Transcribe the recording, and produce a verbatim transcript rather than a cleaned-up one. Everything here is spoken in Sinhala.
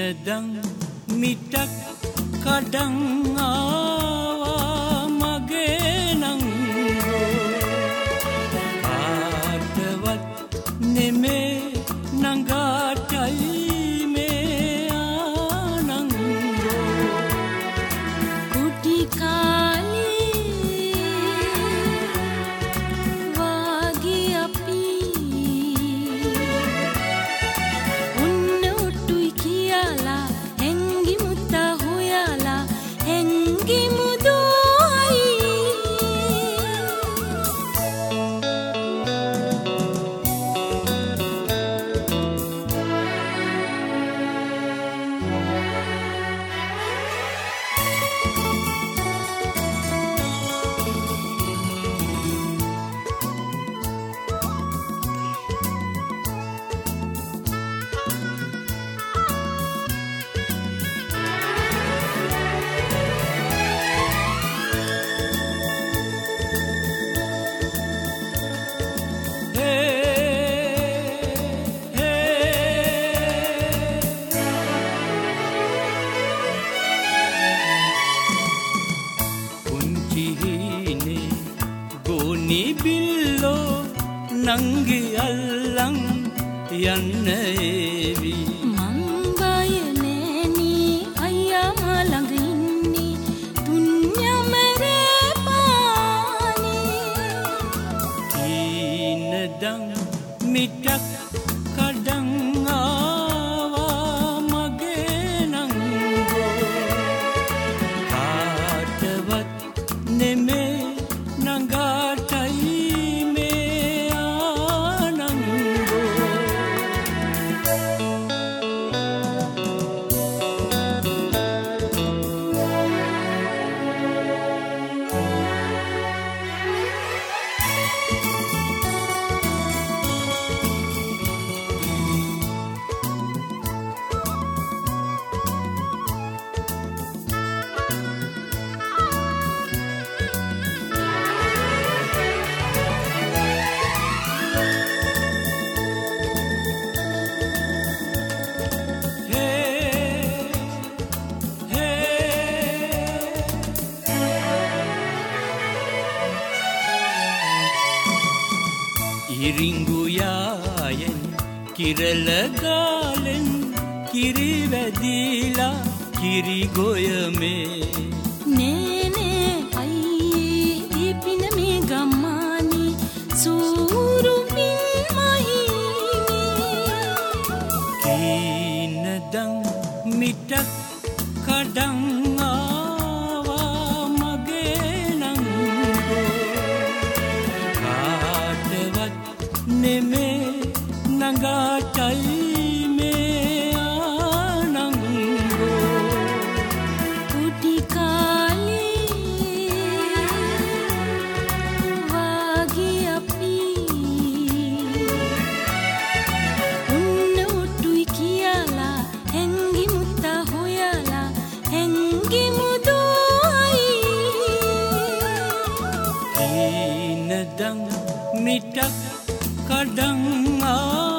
නදං මිටක් කඩං ආවා මගේ නංගෝ කාටවත් නෙමේ නඟාටයි මේ ආනංගෝ කුටි කාලේ වාගේ අපි උන්න උටුයි කියලා හැංගි මුත්තා හොයලා හැංගි මුදෝයි නිබිල්ලෝ නංගි අල්ලන් යන්න ඒවි මං බය නෑනේ අයියා මා ළඟ ඉන්නේ තුන්යමරේ පානේ කීනදං මිටක් කඩං ආවා මගේ නංගෝ කාටවත් නෙමේ නඟාටයි මේ ආනංගෝ ඉරිංගු යායෙන් කිරල ගාලෙන් කිරි වැදිලා කිරි ගොයමේ නේනේ අයියේ ඒ පින මේ ගම්මානේ සූරු පින් මහිනේ කීනදං මිටක් කඩං ආවා මගේ නංගෝ කාටවත් නෙමේ නඟාටයි මේ ආනංගෝ කුටි කාලේ වාගේ අපි උන්න උටුයි කියලා හැංගි මුත්තා හොයලා හැංගි මුදෝයි කීනදං මිටක් කඩං ආවා